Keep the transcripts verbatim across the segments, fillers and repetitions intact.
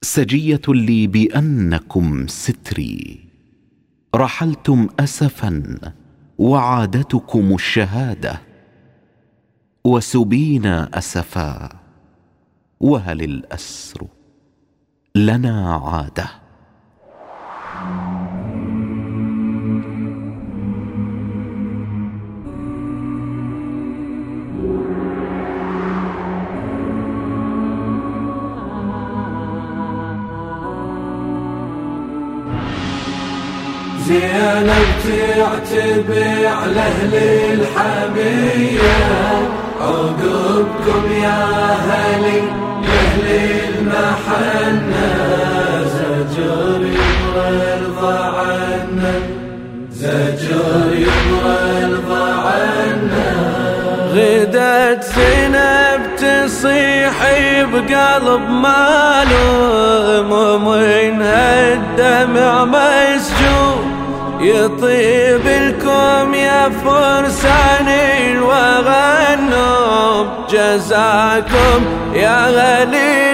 سجية لي بأنكم ستري، رحلتم أسفا وعادتكم الشهادة، وسبينا أسفا وهل الأسر لنا عادة. زينب تعتبع لأهل الحمية، عقبكم يا أهلي لأهل المحنة، زجر يبرى الرضا عنا، زجر يبرى الرضا عنا. غدت زينب تصيح بقلب مالوم، ومنها الدمع مسجون، يطيب لكم يا فرسان الوغنوم، جزاكم يا غالي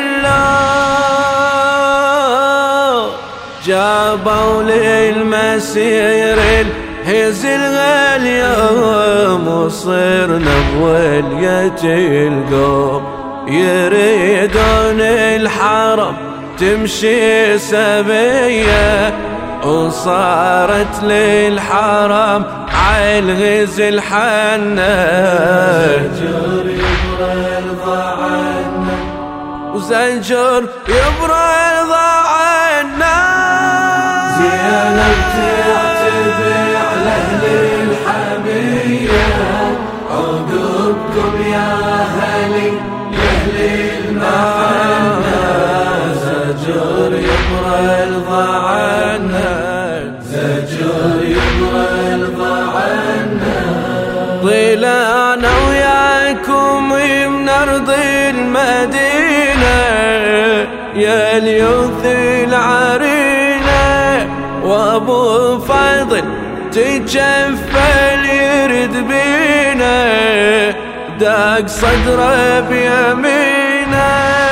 الله. جابوا للمسير الهزل اليوم، وصرنا بولية القوم، يريدون الحرم تمشي سبية، وصارت للحرم عالغزل حنة، زجر يبرى الرضا عنا، وزجر يبرى الرضا عنا. زينب تعتبع لأهل الحمية، عقبكم يا أهلي لأهل المحنة، زجر يبرى الرضا عنا، زجر يبرى الرضا عنا. طلعنا وياكم من أرض المدينة، يا اليوث العرينة، وابو فاضل تجفل يرد بينا، داق صدره بيمينه،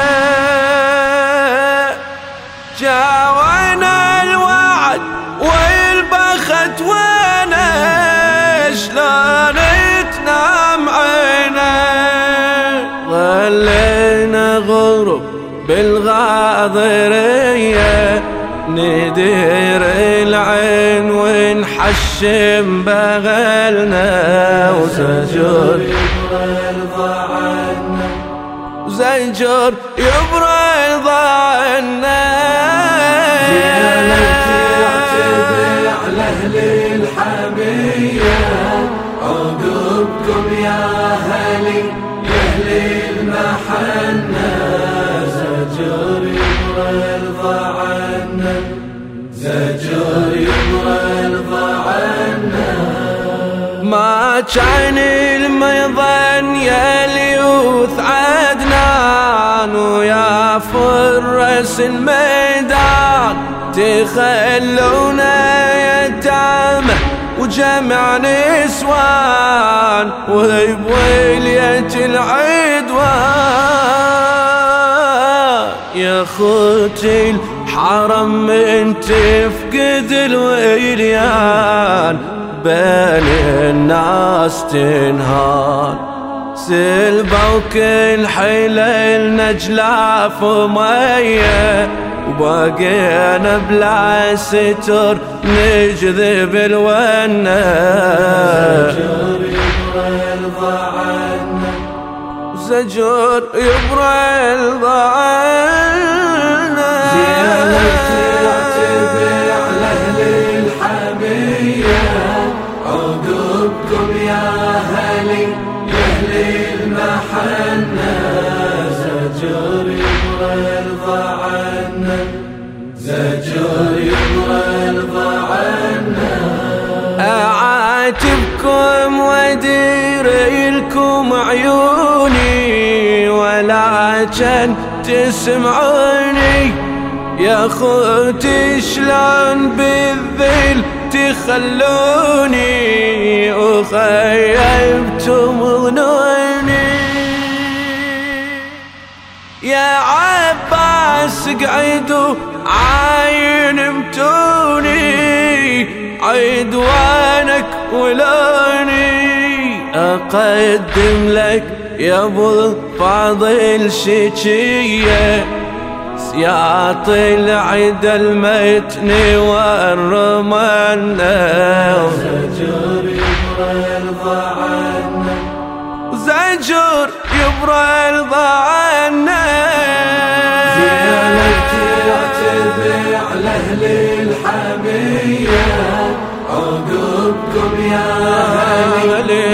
جاونا الوعد والبخت وانا، شلون تنام عينه، ظلينا غرب بالغاضرية، ندير العين ونحشم بغلنا، وزجر يبرى الرضا عنا، وزجر يبرى الرضا عنا. زينب تعتبع لأهل الحمية، عقبكم يا أهلي لأهل المحنة، زجر يبرى الرضا عنا، زجر يبرى الرضا عنا. ما كان الميضان يا اليوث عدنان، ويا فرس الميدان تخلونا يتامى وجمع نسوان، وبولية العدوان، يا خوتي الحرم من تفقد الوليان، بين الناس تنهان، سلبة وكل حيلة النجلاف ومية، وباقينا بلا ستر نجذب الونة، زجر يبرى الرضا عنا، زجر يبرى الرضا عنا. زينب تعتبع لأهل الحمية، عقبكم يا أهلي لأهل المحنة، زجر يبرى الرضا عنا، زجر يبرى الرضا عنا. أعاتبكم وادير لكم عيوني، ولكن تسمعوني، يا خوتي شلون بالذل تخلوني، وخيبتم ظنوني، يا عباس تقعدوا عاين متوني عدوانك ولوني أقدم لك يا ابو الفاضل شجية سياط العيد المتني والرمانة زجور يبرى الرضا عنا زجور يبرى الرضا عنا زيارتي اعتبي على اهل الحمية عقبكم يا اهلي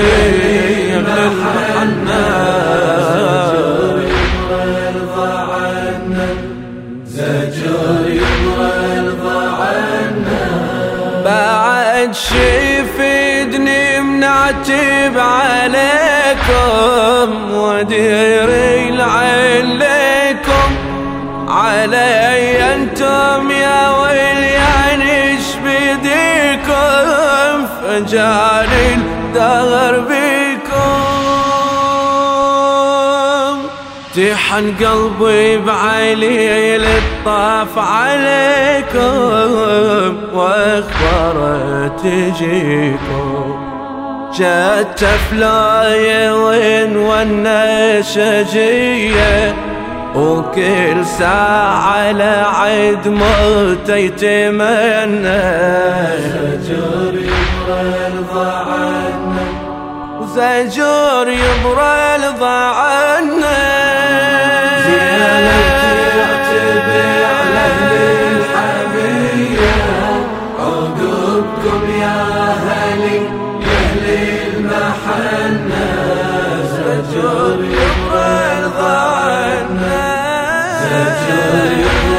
محنا زجور يبرى الرضا عنا زجور يبرى الرضا عنا بعد شفدني منعتب عليكم وديري لعليكم علي انتم يا ويلي عنش بديكم فجاني الدهر بيكم تحن قلبي بعلي الطاف عليكم واخبار تجيكم جت فلاية وين والنشجية وكل ساعة لعيد موت يتمنى زجور يبرى الرضا عنا وزجور يبرى الرضا عنا زيارتي اعتبي على اهل الحمية عقبكم يا اهلي يا اهل المحنة زجور يبرى الرضا عنا زجور يبرى